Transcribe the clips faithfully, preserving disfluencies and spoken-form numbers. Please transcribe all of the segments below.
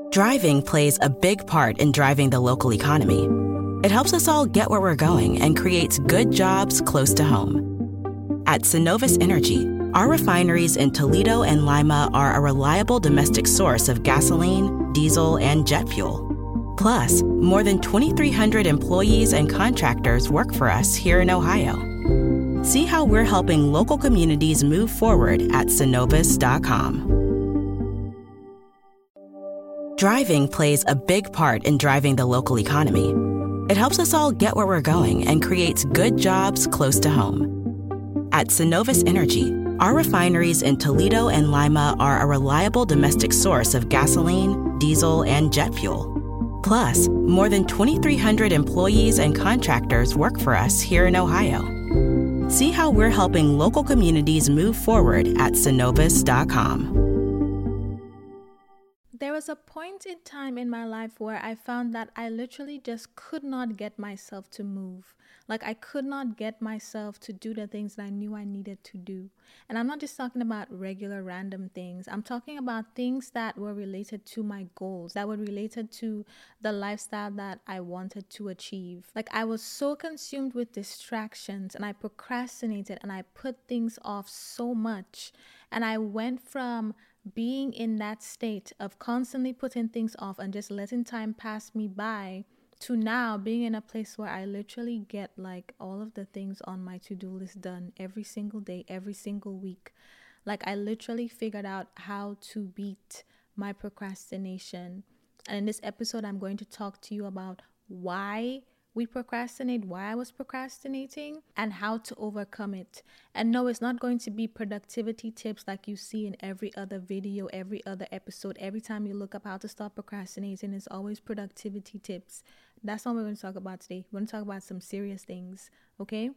Driving plays a big part in driving the local economy. It helps us all get where we're going and creates good jobs close to home. At Synovus Energy, our refineries in Toledo and Lima are a reliable domestic source of gasoline, diesel, and jet fuel. Plus, more than twenty-three hundred employees and contractors work for us here in Ohio. See how we're helping local communities move forward at synovus dot com. Driving plays a big part in driving the local economy. It helps us all get where we're going and creates good jobs close to home. At Synovus Energy, our refineries in Toledo and Lima are a reliable domestic source of gasoline, diesel, and jet fuel. Plus, more than twenty-three hundred employees and contractors work for us here in Ohio. See how we're helping local communities move forward at synovus dot com. There was a point in time in my life where I found that I literally just could not get myself to move. Like I could not get myself to do the things that I knew I needed to do. And I'm not just talking about regular random things. I'm talking about things that were related to my goals, that were related to the lifestyle that I wanted to achieve. Like I was so consumed with distractions and I procrastinated and I put things off so much. And I went from being in that state of constantly putting things off and just letting time pass me by to now being in a place where I literally get like all of the things on my to-do list done every single day, every single week. Like I literally figured out how to beat my procrastination. And in this episode, I'm going to talk to you about why we procrastinate, why I was procrastinating, and how to overcome it. And no, it's not going to be productivity tips like you see in every other video, every other episode. Every time you look up how to stop procrastinating, it's always productivity tips. That's not what we're going to talk about today. We're going to talk about some serious things, okay?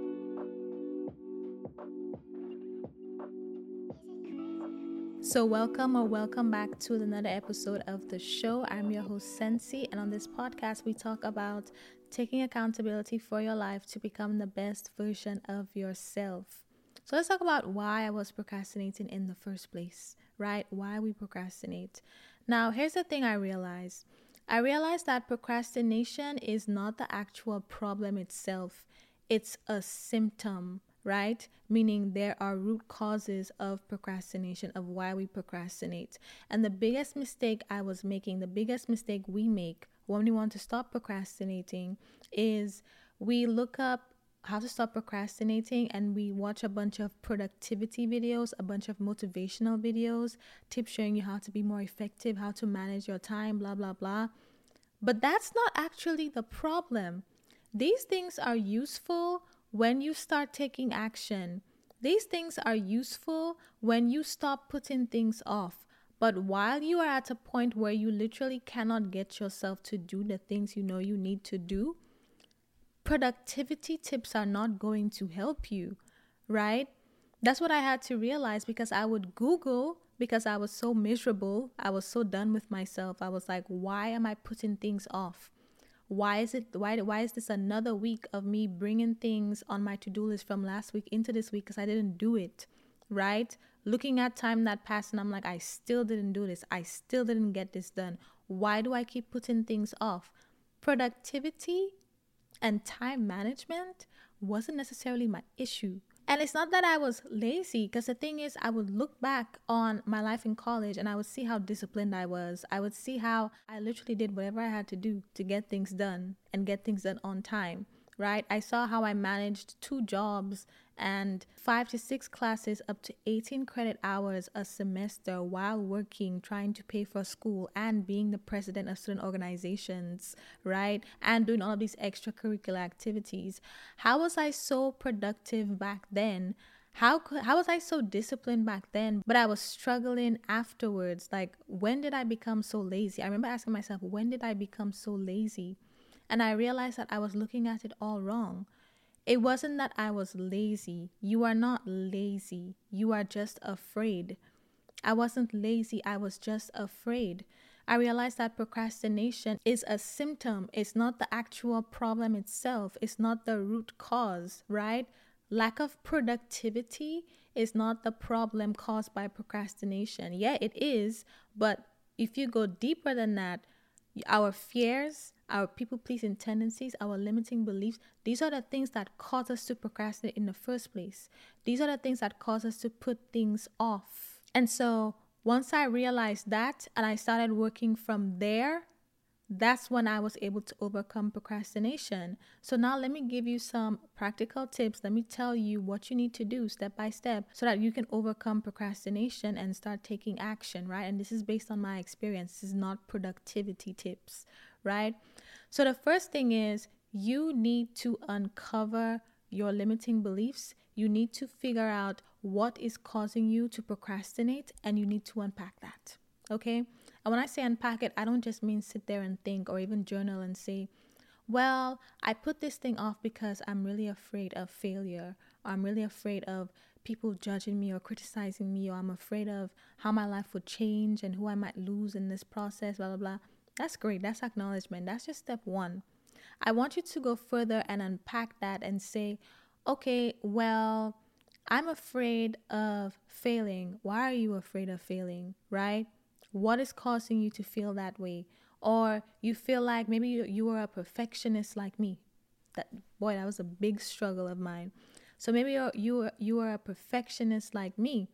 So welcome or welcome back to another episode of the show. I'm your host, Sensi, and on this podcast, we talk about taking accountability for your life to become the best version of yourself. So let's talk about why I was procrastinating in the first place, right? Why we procrastinate. Now, here's the thing I realized. I realized that procrastination is not the actual problem itself. It's a symptom, right? Meaning there are root causes of procrastination, of why we procrastinate. And the biggest mistake I was making, the biggest mistake we make when we want to stop procrastinating is we look up how to stop procrastinating and we watch a bunch of productivity videos, a bunch of motivational videos, tips showing you how to be more effective, how to manage your time, blah, blah, blah. But that's not actually the problem. These things are useful when you start taking action. These things are useful when you stop putting things off. But while you are at a point where you literally cannot get yourself to do the things you know you need to do, productivity tips are not going to help you, right? That's what I had to realize because I would Google, because I was so miserable. I was so done with myself. I was like, why am I putting things off? Why is it? Why, why is this another week of me bringing things on my to-do list from last week into this week because I didn't do it, right? Looking at time that passed and I'm like, I still didn't do this. I still didn't get this done. Why do I keep putting things off? Productivity and time management wasn't necessarily my issue. And it's not that I was lazy, because the thing is, I would look back on my life in college and I would see how disciplined I was. I would see how I literally did whatever I had to do to get things done and get things done on time, right? I saw how I managed two jobs and five to six classes up to eighteen credit hours a semester while working, trying to pay for school and being the president of student organizations, right? And doing all of these extracurricular activities. How was I so productive back then? How could, how was I so disciplined back then, but I was struggling afterwards? Like, when did I become so lazy? I remember asking myself, when did I become so lazy? And I realized that I was looking at it all wrong. It wasn't that I was lazy. You are not lazy. You are just afraid. I wasn't lazy. I was just afraid. I realized that procrastination is a symptom. It's not the actual problem itself. It's not the root cause, right? Lack of productivity is not the problem caused by procrastination. Yeah, it is, but if you go deeper than that, our fears, our people-pleasing tendencies, our limiting beliefs, these are the things that cause us to procrastinate in the first place. These are the things that cause us to put things off. And so once I realized that and I started working from there, that's when I was able to overcome procrastination. So now let me give you some practical tips. Let me tell you what you need to do step by step so that you can overcome procrastination and start taking action, right? And this is based on my experience. This is not productivity tips, right? So the first thing is you need to uncover your limiting beliefs. You need to figure out what is causing you to procrastinate, and you need to unpack that, okay? And when I say unpack it, I don't just mean sit there and think or even journal and say, well, I put this thing off because I'm really afraid of failure, or I'm really afraid of people judging me or criticizing me, or I'm afraid of how my life would change and who I might lose in this process, blah, blah, blah. That's great. That's acknowledgement. That's just step one. I want you to go further and unpack that and say, okay, well, I'm afraid of failing. Why are you afraid of failing, right? What is causing you to feel that way? Or you feel like maybe you, you are a perfectionist like me. That boy, that was a big struggle of mine. So maybe you're, you are, you are a perfectionist like me.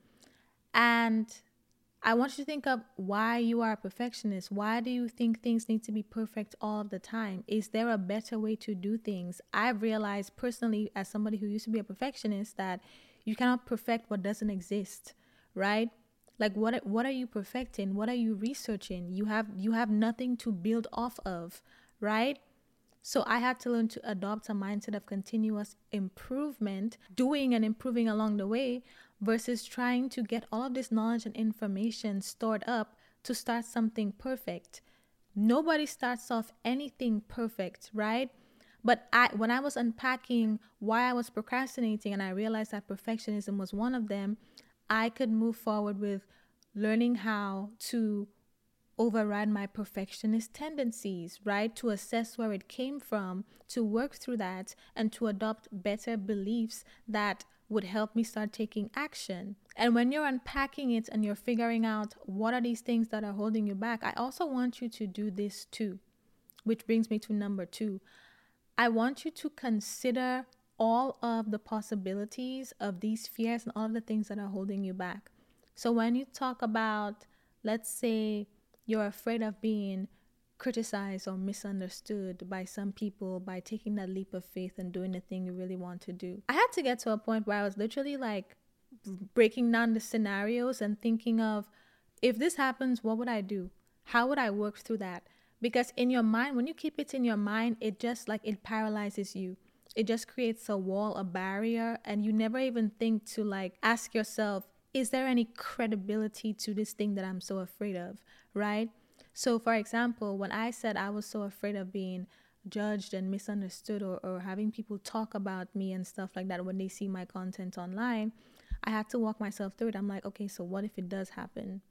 And I want you to think of why you are a perfectionist. Why do you think things need to be perfect all of the time? Is there a better way to do things? I've realized personally, as somebody who used to be a perfectionist, that you cannot perfect what doesn't exist, right? Like what what are you perfecting? What are you researching? You have you have nothing to build off of, right? So I had to learn to adopt a mindset of continuous improvement, doing and improving along the way, versus trying to get all of this knowledge and information stored up to start something perfect. Nobody starts off anything perfect, right? But I, when I was unpacking why I was procrastinating and I realized that perfectionism was one of them, I could move forward with learning how to override my perfectionist tendencies, right? To assess where it came from, to work through that, and to adopt better beliefs that would help me start taking action. And when you're unpacking it and you're figuring out what are these things that are holding you back, I also want you to do this too, which brings me to number two. I want you to consider all of the possibilities of these fears and all of the things that are holding you back. So when you talk about, let's say, you're afraid of being criticized or misunderstood by some people by taking that leap of faith and doing the thing you really want to do. I had to get to a point where I was literally like breaking down the scenarios and thinking of, if this happens, what would I do? How would I work through that? Because in your mind, when you keep it in your mind, it just like it paralyzes you. It just creates a wall, a barrier, and you never even think to like ask yourself, is there any credibility to this thing that I'm so afraid of, right? So for example, when I said I was so afraid of being judged and misunderstood, or, or having people talk about me and stuff like that when they see my content online, I had to walk myself through it. I'm like, okay, so what if it does happen?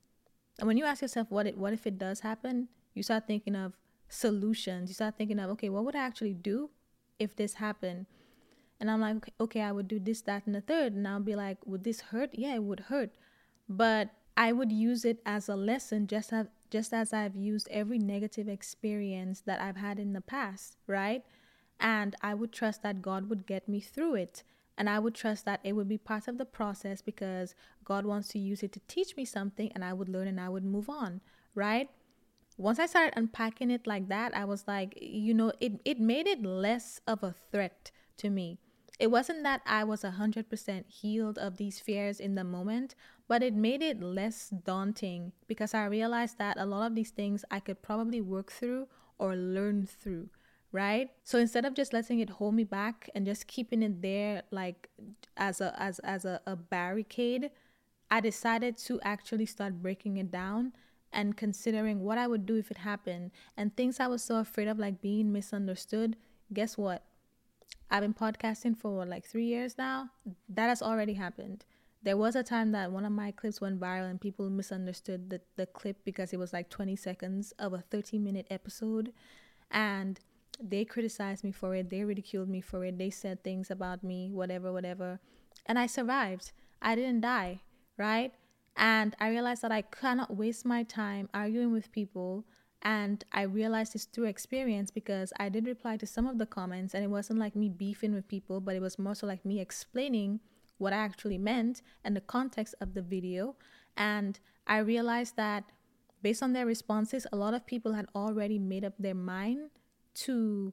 And when you ask yourself what it what if it does happen, you start thinking of solutions. You start thinking of, okay, what would I actually do if this happened? And I'm like, okay, okay, I would do this, that, and the third. And I'll be like, would this hurt? Yeah, it would hurt. But I would use it as a lesson, just as, just as I've used every negative experience that I've had in the past, right? And I would trust that God would get me through it. And I would trust that it would be part of the process because God wants to use it to teach me something, and I would learn and I would move on, right? Once I started unpacking it like that, I was like, you know, it, it made it less of a threat to me. It wasn't that I was one hundred percent healed of these fears in the moment, but it made it less daunting because I realized that a lot of these things I could probably work through or learn through, right? So instead of just letting it hold me back and just keeping it there like as a as as a, a barricade, I decided to actually start breaking it down and considering what I would do if it happened. And things I was so afraid of, like being misunderstood, guess what? I've been podcasting for what, like three years now. That has already happened. There was a time that one of my clips went viral and people misunderstood the, the clip because it was like twenty seconds of a thirty minute episode. And they criticized me for it. They ridiculed me for it. They said things about me, whatever, whatever. And I survived. I didn't die, right? And I realized that I cannot waste my time arguing with people. And I realized this through experience because I did reply to some of the comments, and it wasn't like me beefing with people, but it was more so like me explaining what I actually meant and the context of the video. And I realized that based on their responses, a lot of people had already made up their mind to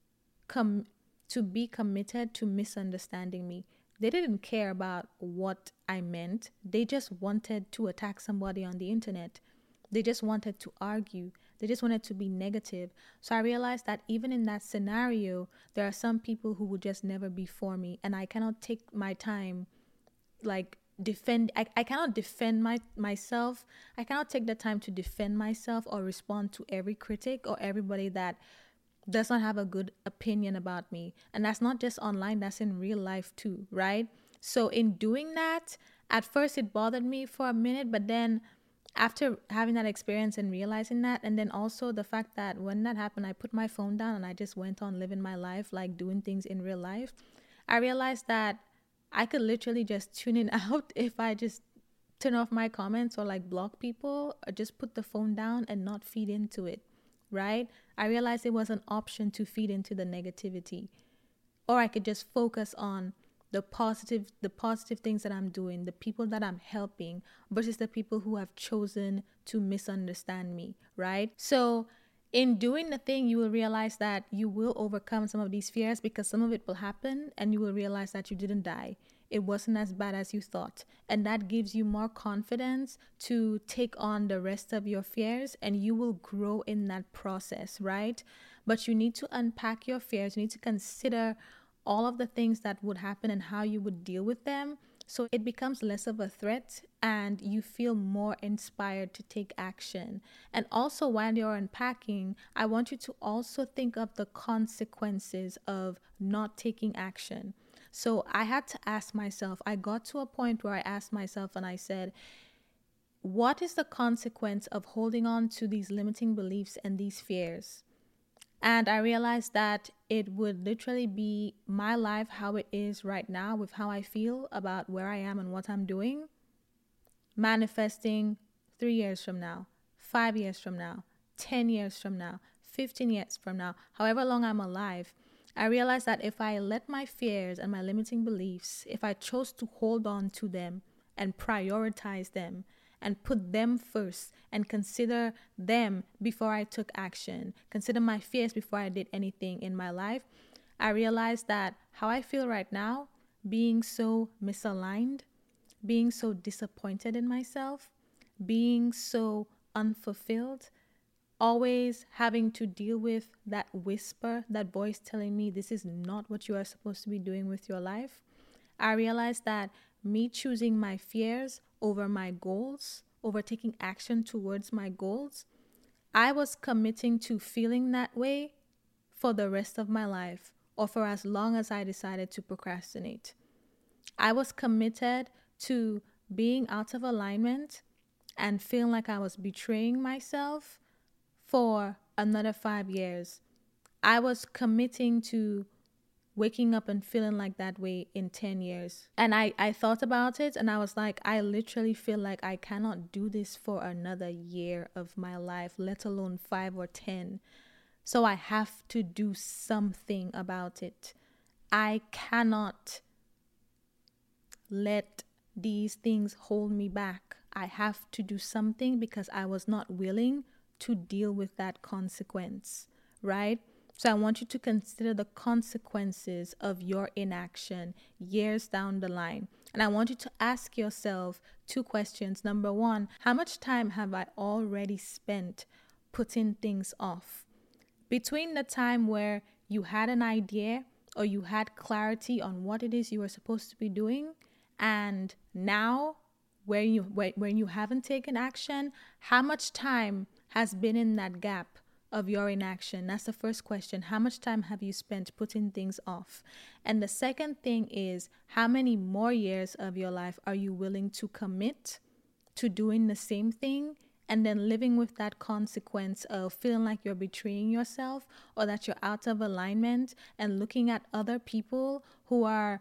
come to be committed to misunderstanding me. They didn't care about what I meant. They just wanted to attack somebody on the internet. They just wanted to argue. They just wanted to be negative. So I realized that even in that scenario, there are some people who would just never be for me. And I cannot take my time, like, defend. I, I cannot defend my myself. I cannot take the time to defend myself or respond to every critic or everybody that does not have a good opinion about me. And that's not just online, that's in real life too, right? So in doing that, at first it bothered me for a minute, but then after having that experience and realizing that, and then also the fact that when that happened, I put my phone down and I just went on living my life, like doing things in real life, I realized that I could literally just tune it out if I just turn off my comments or like block people or just put the phone down and not feed into it. Right? I realized it was an option to feed into the negativity. Or I could just focus on the positive, the positive things that I'm doing, the people that I'm helping versus the people who have chosen to misunderstand me, right? So in doing the thing, you will realize that you will overcome some of these fears because some of it will happen and you will realize that you didn't die. It wasn't as bad as you thought. And that gives you more confidence to take on the rest of your fears, and you will grow in that process, right? But you need to unpack your fears. You need to consider all of the things that would happen and how you would deal with them. So it becomes less of a threat and you feel more inspired to take action. And also while you're unpacking, I want you to also think of the consequences of not taking action. So I had to ask myself, I got to a point where I asked myself and I said, what is the consequence of holding on to these limiting beliefs and these fears? And I realized that it would literally be my life, how it is right now with how I feel about where I am and what I'm doing, manifesting three years from now, five years from now, ten years from now, fifteen years from now, however long I'm alive. I realized that if I let my fears and my limiting beliefs, if I chose to hold on to them and prioritize them and put them first and consider them before I took action, consider my fears before I did anything in my life, I realized that how I feel right now, being so misaligned, being so disappointed in myself, being so unfulfilled, always having to deal with that whisper, that voice telling me this is not what you are supposed to be doing with your life. I realized that me choosing my fears over my goals, over taking action towards my goals, I was committing to feeling that way for the rest of my life or for as long as I decided to procrastinate. I was committed to being out of alignment and feeling like I was betraying myself for another five years. I was committing to waking up and feeling like that way in ten years. And I, I thought about it and I was like, I literally feel like I cannot do this for another year of my life, let alone five or ten. So I have to do something about it. I cannot let these things hold me back. I have to do something because I was not willing to deal with that consequence, right? So I want you to consider the consequences of your inaction years down the line. And I want you to ask yourself two questions. Number one, how much time have I already spent putting things off? Between the time where you had an idea or you had clarity on what it is you were supposed to be doing and now where you where, when you haven't taken action, how much time has been in that gap of your inaction? That's the first question. How much time have you spent putting things off? And the second thing is, how many more years of your life are you willing to commit to doing the same thing and then living with that consequence of feeling like you're betraying yourself or that you're out of alignment and looking at other people who are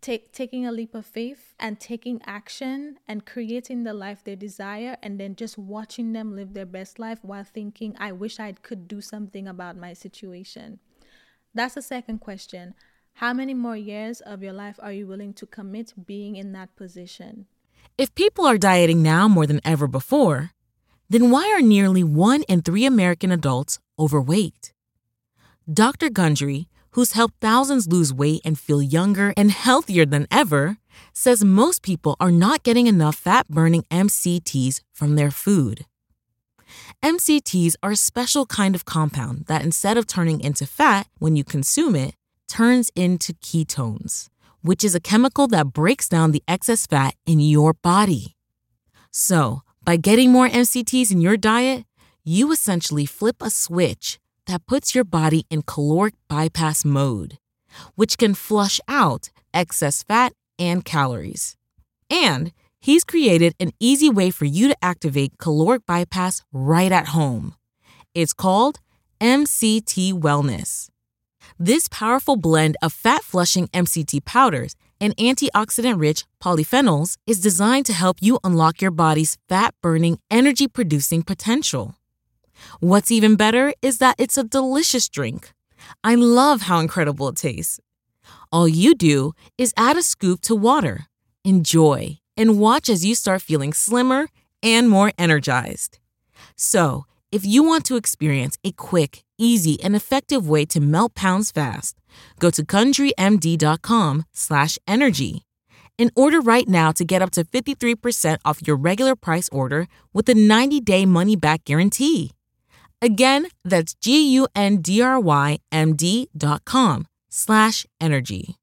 take, taking a leap of faith and taking action and creating the life they desire, and then just watching them live their best life while thinking, I wish I could do something about my situation. That's the second question. How many more years of your life are you willing to commit being in that position? If people are dieting now more than ever before, then why are nearly one in three American adults overweight? Doctor Gundry, who's helped thousands lose weight and feel younger and healthier than ever, says most people are not getting enough fat-burning M C Ts from their food. M C Ts are a special kind of compound that, instead of turning into fat when you consume it, turns into ketones, which is a chemical that breaks down the excess fat in your body. So, by getting more M C Ts in your diet, you essentially flip a switch that puts your body in caloric bypass mode, which can flush out excess fat and calories. And he's created an easy way for you to activate caloric bypass right at home. It's called M C T Wellness. This powerful blend of fat-flushing M C T powders and antioxidant-rich polyphenols is designed to help you unlock your body's fat-burning, energy-producing potential. What's even better is that it's a delicious drink. I love how incredible it tastes. All you do is add a scoop to water, enjoy, and watch as you start feeling slimmer and more energized. So, if you want to experience a quick, easy, and effective way to melt pounds fast, go to GundryMD.com slash energy and order right now to get up to fifty-three percent off your regular price order with a ninety-day money-back guarantee. Again, that's G-U-N-D-R-Y-M-D.com slash energy.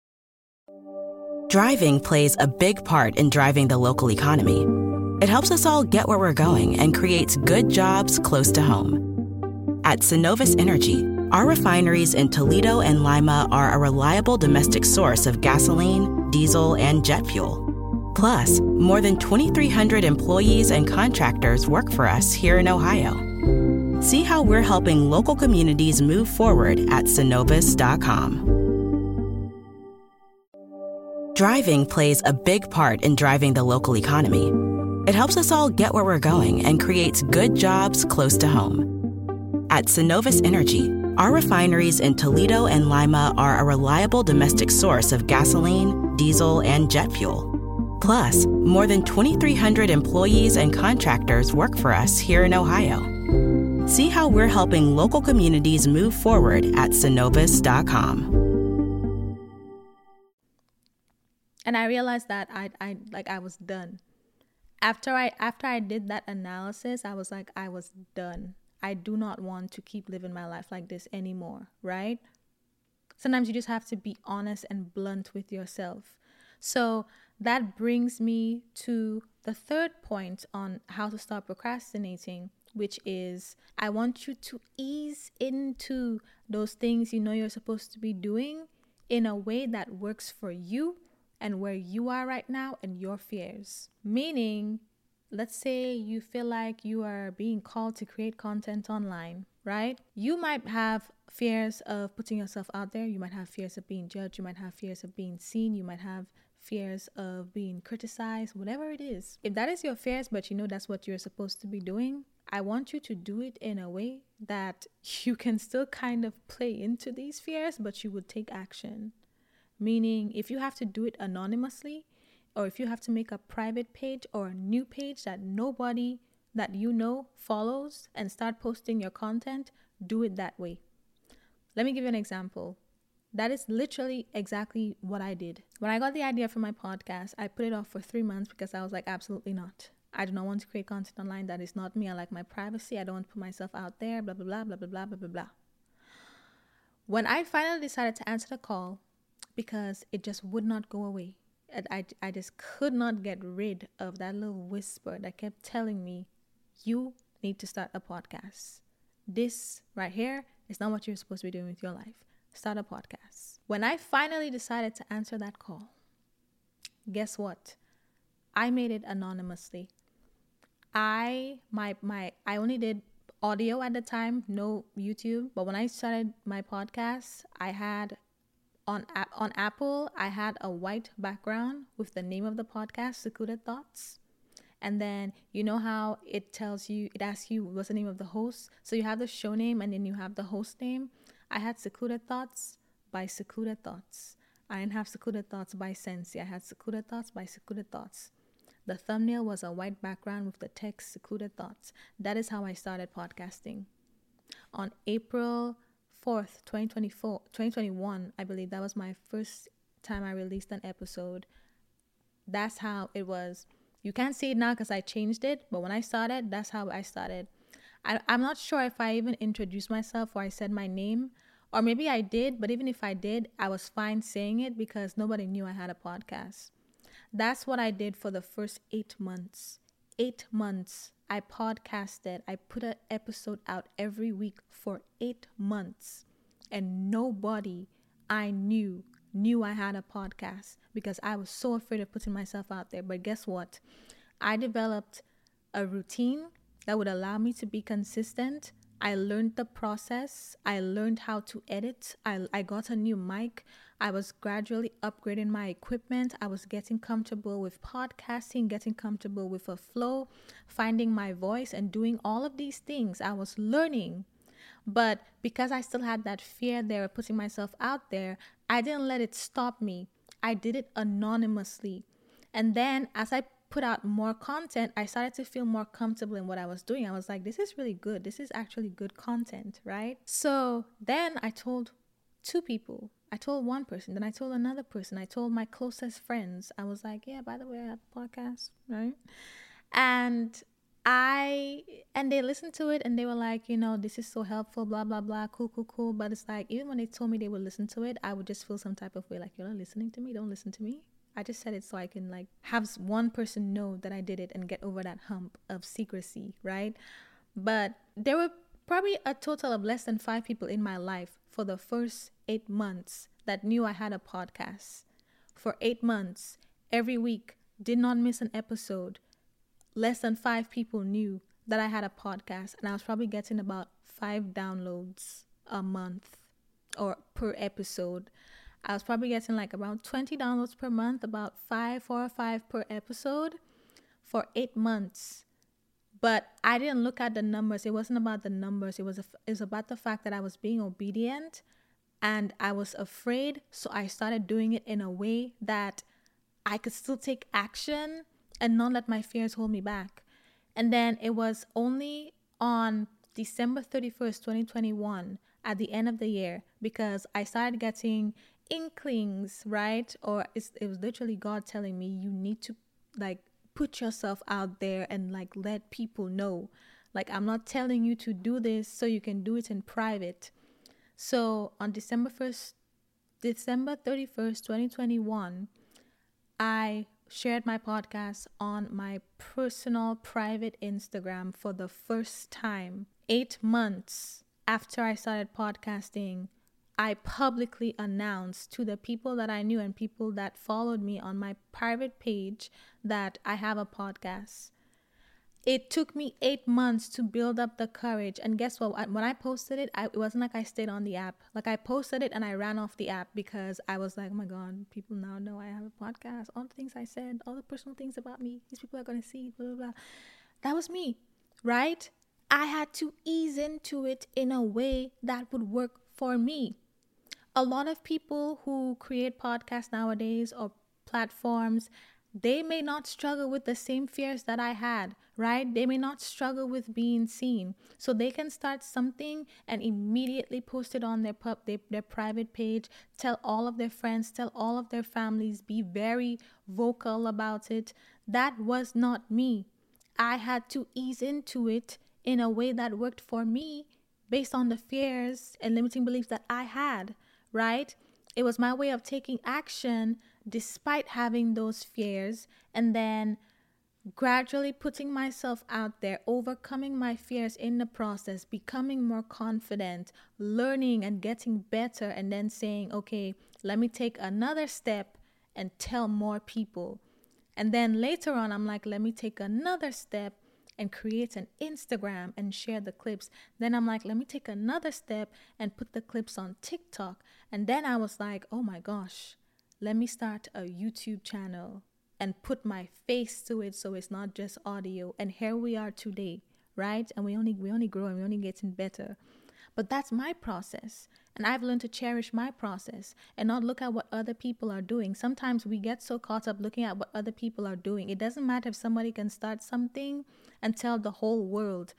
Driving plays a big part in driving the local economy. It helps us all get where we're going and creates good jobs close to home. At Synovus Energy, our refineries in Toledo and Lima are a reliable domestic source of gasoline, diesel, and jet fuel. Plus, more than twenty-three hundred employees and contractors work for us here in Ohio. See how we're helping local communities move forward at Synovus dot com. Driving plays a big part in driving the local economy. It helps us all get where we're going and creates good jobs close to home. At Synovus Energy, our refineries in Toledo and Lima are a reliable domestic source of gasoline, diesel, and jet fuel. Plus, more than twenty-three hundred employees and contractors work for us here in Ohio. See how we're helping local communities move forward at Synovus dot com. And I realized that I, I like I was done. After I after I did that analysis, I was like, I was done. I do not want to keep living my life like this anymore, right? Sometimes you just have to be honest and blunt with yourself. So that brings me to the third point on how to stop procrastinating, which is I want you to ease into those things you know you're supposed to be doing in a way that works for you and where you are right now and your fears. Meaning, let's say you feel like you are being called to create content online, right? You might have fears of putting yourself out there. You might have fears of being judged. You might have fears of being seen. You might have fears of being criticized, whatever it is. If that is your fears, but you know that's what you're supposed to be doing, I want you to do it in a way that you can still kind of play into these fears, but you would take action. Meaning, if you have to do it anonymously, or if you have to make a private page or a new page that nobody that you know follows and start posting your content, do it that way. Let me give you an example. That is literally exactly what I did. When I got the idea for my podcast, I put it off for three months because I was like, absolutely not. I do not want to create content online that is not me. I like my privacy. I don't want to put myself out there, blah, blah, blah, blah, blah, blah, blah, blah, blah. When I finally decided to answer the call, because it just would not go away, and I, I just could not get rid of that little whisper that kept telling me, you need to start a podcast. This right here is not what you're supposed to be doing with your life. Start a podcast. When I finally decided to answer that call, guess what? I made it anonymously. I my my I only did audio at the time, no YouTube. But when I started my podcast, I had on on Apple, I had a white background with the name of the podcast, Secluded Thoughts. And then you know how it tells you, it asks you what's the name of the host. So you have the show name and then you have the host name. I had Secluded Thoughts by Secluded Thoughts. I didn't have Secluded Thoughts by Sensi. I had Secluded Thoughts by Secluded Thoughts. The thumbnail was a white background with the text Secluded Thoughts. That is how I started podcasting. On April fourth, twenty twenty-four, twenty twenty-one, I believe that was my first time I released an episode. That's how it was. You can't see it now because I changed it, but when I started, that's how I started. I, I'm not sure if I even introduced myself or I said my name, or maybe I did, but even if I did, I was fine saying it because nobody knew I had a podcast. That's what I did for the first eight months. Eight months. I podcasted. I put an episode out every week for eight months. And nobody I knew knew I had a podcast because I was so afraid of putting myself out there. But guess what? I developed a routine that would allow me to be consistent. I learned the process. I learned how to edit. I, I got a new mic. I was gradually upgrading my equipment. I was getting comfortable with podcasting, getting comfortable with a flow, finding my voice and doing all of these things. I was learning. But because I still had that fear there of putting myself out there, I didn't let it stop me. I did it anonymously. And then as I put out more content, I started to feel more comfortable in what I was doing. I was like, this is really good. This is actually good content, right? So then I told two people. I told one person, then I told another person. I told my closest friends. I was like, yeah, by the way, I have a podcast, right? And I, and they listened to it and they were like, you know, this is so helpful, blah, blah, blah, cool, cool, cool. But it's like, even when they told me they would listen to it, I would just feel some type of way, like, you're not listening to me, don't listen to me. I just said it so I can like have one person know that I did it and get over that hump of secrecy, right? But there were probably a total of less than five people in my life for the first eight months that knew I had a podcast. For eight months, every week, did not miss an episode. Less than five people knew that I had a podcast, and I was probably getting about five downloads a month or per episode. I was probably getting like around twenty downloads per month, about five, four or five per episode for eight months. But I didn't look at the numbers. It wasn't about the numbers. It was, a, it was about the fact that I was being obedient and I was afraid. So I started doing it in a way that I could still take action and not let my fears hold me back. And then it was only on December thirty-first, twenty twenty-one, at the end of the year, because I started getting inklings, right? Or it's, it was literally God telling me, you need to like put yourself out there and like let people know. Like, I'm not telling you to do this so you can do it in private. So on December first, December thirty-first, twenty twenty-one, I shared my podcast on my personal private Instagram for the first time. Eight months after I started podcasting, I publicly announced to the people that I knew and people that followed me on my private page that I have a podcast. It took me eight months to build up the courage. And guess what? When I posted it, I, it wasn't like I stayed on the app. Like, I posted it and I ran off the app because I was like, oh my God, people now know I have a podcast. All the things I said, all the personal things about me, these people are going to see, blah, blah, blah. That was me, right? I had to ease into it in a way that would work for me. A lot of people who create podcasts nowadays or platforms, they may not struggle with the same fears that I had, right? They may not struggle with being seen. So they can start something and immediately post it on their pub, their, their private page, tell all of their friends, tell all of their families, be very vocal about it. That was not me. I had to ease into it in a way that worked for me based on the fears and limiting beliefs that I had, right? It was my way of taking action despite having those fears, and then gradually putting myself out there, overcoming my fears in the process, becoming more confident, learning and getting better, and then saying, okay, let me take another step and tell more people. And then later on, I'm like, let me take another step and create an Instagram and share the clips. Then I'm like, let me take another step and put the clips on TikTok. And then I was like, oh my gosh, let me start a YouTube channel and put my face to it so it's not just audio. And here we are today, right? And we only we only grow and we only getting better. But that's my process. And I've learned to cherish my process and not look at what other people are doing. Sometimes we get so caught up looking at what other people are doing. It doesn't matter if somebody can start something and tell the whole world.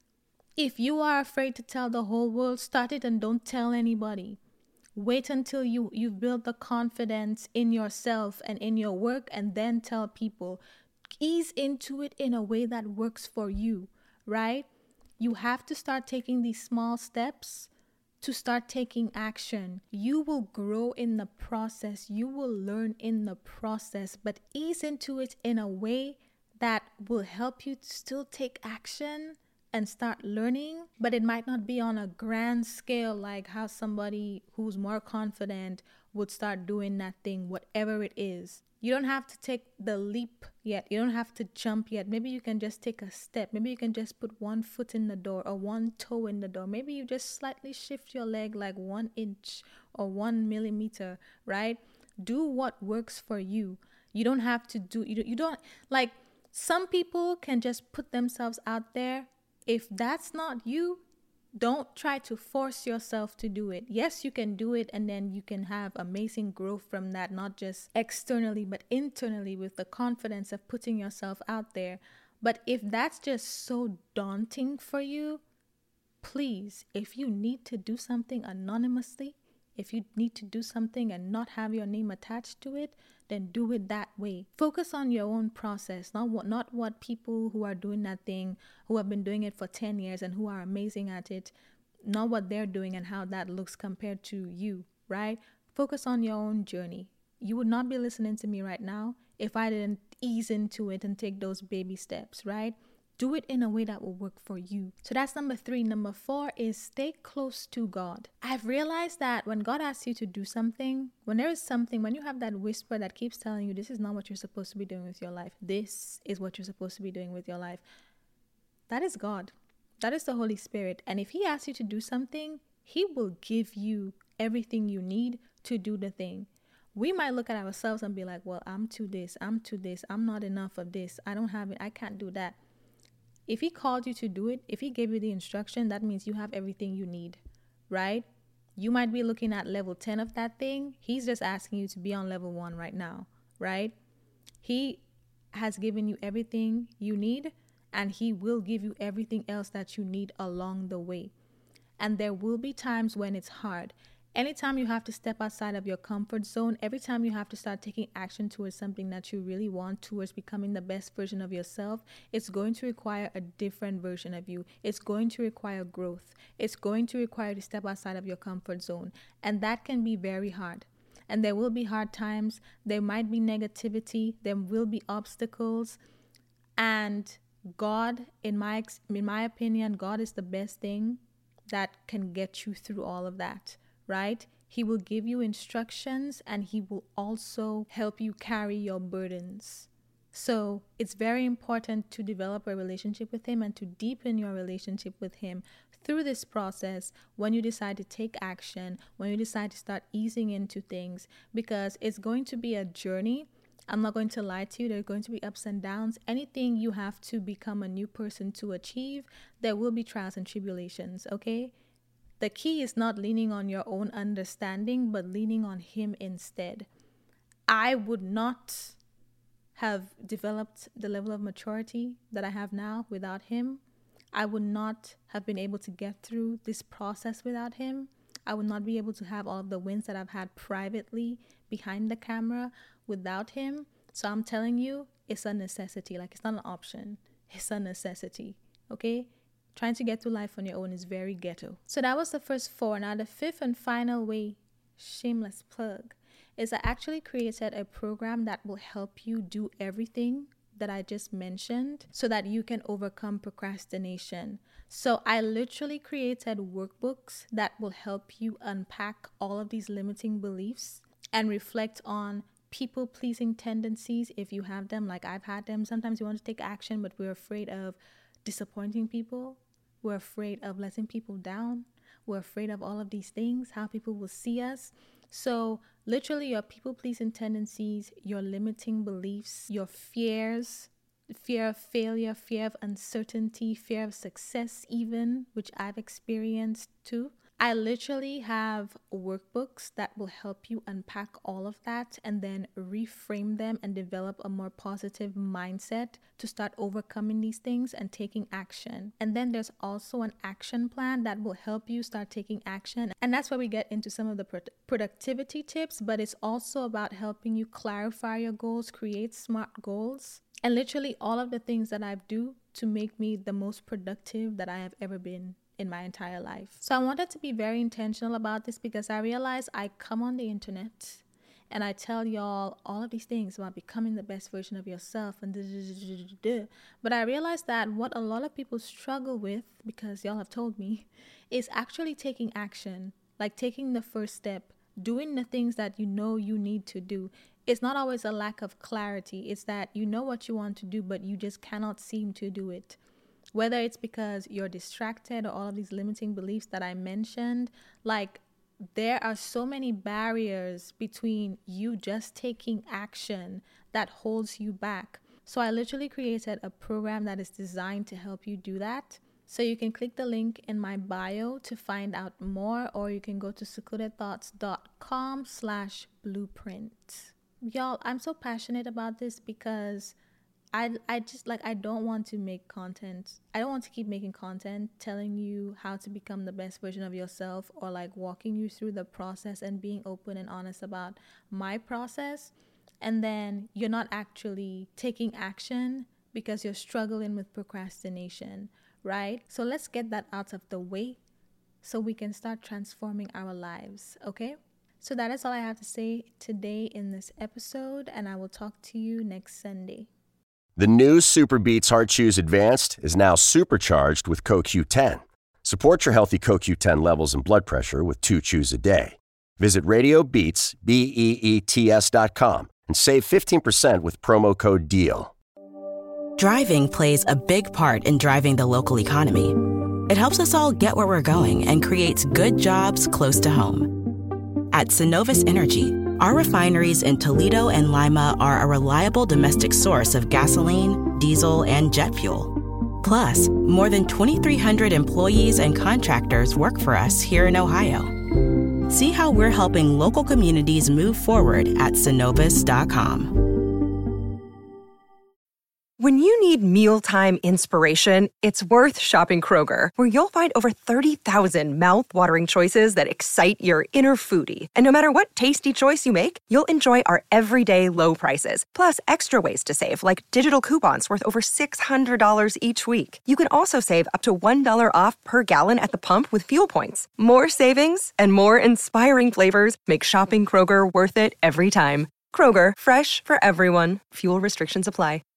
If you are afraid to tell the whole world, start it and don't tell anybody. Wait until you, you've built the confidence in yourself and in your work, and then tell people. Ease into it in a way that works for you, right? You have to start taking these small steps to start taking action. You will grow in the process. You will learn in the process, but ease into it in a way that will help you to still take action and start learning, but it might not be on a grand scale like how somebody who's more confident would start doing that thing, whatever it is. You don't have to take the leap yet. You don't have to jump yet. Maybe you can just take a step. Maybe you can just put one foot in the door or one toe in the door. Maybe you just slightly shift your leg like one inch or one millimeter, right? Do what works for you. You don't have to do, you, you don't, like some people can just put themselves out there. If that's not you, don't try to force yourself to do it. Yes, you can do it, and then you can have amazing growth from that, not just externally, but internally with the confidence of putting yourself out there. But if that's just so daunting for you, please, if you need to do something anonymously, if you need to do something and not have your name attached to it, then do it that way. Focus on your own process, not what not what people who are doing that thing, who have been doing it for ten years and who are amazing at it, not what they're doing and how that looks compared to you, right? Focus on your own journey. You would not be listening to me right now if I didn't ease into it and take those baby steps, right? Do it in a way that will work for you. So that's number three. Number four is stay close to God. I've realized that when God asks you to do something, when there is something, when you have that whisper that keeps telling you this is not what you're supposed to be doing with your life, this is what you're supposed to be doing with your life, that is God. That is the Holy Spirit. And if He asks you to do something, He will give you everything you need to do the thing. We might look at ourselves and be like, well, I'm too this, I'm too this, I'm not enough of this, I don't have it, I can't do that. If He called you to do it, if He gave you the instruction, that means you have everything you need, right? You might be looking at level ten of that thing. He's just asking you to be on level one right now, right? He has given you everything you need, and He will give you everything else that you need along the way. And there will be times when it's hard. Anytime you have to step outside of your comfort zone, every time you have to start taking action towards something that you really want, towards becoming the best version of yourself, it's going to require a different version of you. It's going to require growth. It's going to require you to step outside of your comfort zone. And that can be very hard. And there will be hard times. There might be negativity. There will be obstacles. And God, in my in my opinion, God is the best thing that can get you through all of that. Right? He will give you instructions, and He will also help you carry your burdens. So it's very important to develop a relationship with Him and to deepen your relationship with Him through this process when you decide to take action, when you decide to start easing into things, because it's going to be a journey. I'm not going to lie to you. There are going to be ups and downs. Anything you have to become a new person to achieve, there will be trials and tribulations, okay? The key is not leaning on your own understanding, but leaning on Him instead. I would not have developed the level of maturity that I have now without Him. I would not have been able to get through this process without Him. I would not be able to have all of the wins that I've had privately behind the camera without Him. So I'm telling you, it's a necessity. Like, it's not an option. It's a necessity. Okay? Trying to get through life on your own is very ghetto. So that was the first four. Now the fifth and final way, shameless plug, is I actually created a program that will help you do everything that I just mentioned so that you can overcome procrastination. So I literally created workbooks that will help you unpack all of these limiting beliefs and reflect on people-pleasing tendencies if you have them, like I've had them. Sometimes you want to take action, but we're afraid of disappointing people. We're afraid of letting people down. We're afraid of all of these things, how people will see us. So literally your people-pleasing tendencies, your limiting beliefs, your fears, fear of failure, fear of uncertainty, fear of success even, which I've experienced too. I literally have workbooks that will help you unpack all of that and then reframe them and develop a more positive mindset to start overcoming these things and taking action. And then there's also an action plan that will help you start taking action. And that's where we get into some of the pro- productivity tips, but it's also about helping you clarify your goals, create smart goals, and literally all of the things that I do to make me the most productive that I have ever been in my entire life. So I wanted to be very intentional about this because I realized I come on the internet and I tell y'all all of these things about becoming the best version of yourself and da, da, da, da, da, da. But I realized that what a lot of people struggle with, because y'all have told me, is actually taking action, like taking the first step, doing the things that you know you need to do. It's not always a lack of clarity. It's that you know what you want to do, but you just cannot seem to do it. Whether it's because you're distracted or all of these limiting beliefs that I mentioned, like there are so many barriers between you just taking action that holds you back. So I literally created a program that is designed to help you do that. So you can click the link in my bio to find out more, or you can go to secludedthoughts.com slash blueprint. Y'all, I'm so passionate about this because I, I just like, I don't want to make content. I don't want to keep making content telling you how to become the best version of yourself, or like walking you through the process and being open and honest about my process. And then you're not actually taking action because you're struggling with procrastination, right? So let's get that out of the way so we can start transforming our lives, okay? So that is all I have to say today in this episode, and I will talk to you next Sunday. The new Super Beats Heart Chews Advanced is now supercharged with Co Q ten. Support your healthy Co Q ten levels and blood pressure with two chews a day. Visit RadioBeats, B E E T S dot com and save fifteen percent with promo code DEAL. Driving plays a big part in driving the local economy. It helps us all get where we're going and creates good jobs close to home. At Synovus Energy, our refineries in Toledo and Lima are a reliable domestic source of gasoline, diesel, and jet fuel. Plus, more than twenty-three hundred employees and contractors work for us here in Ohio. See how we're helping local communities move forward at Synovus dot com. When you need mealtime inspiration, it's worth shopping Kroger, where you'll find over thirty thousand mouth-watering choices that excite your inner foodie. And no matter what tasty choice you make, you'll enjoy our everyday low prices, plus extra ways to save, like digital coupons worth over six hundred dollars each week. You can also save up to one dollar off per gallon at the pump with fuel points. More savings and more inspiring flavors make shopping Kroger worth it every time. Kroger, fresh for everyone. Fuel restrictions apply.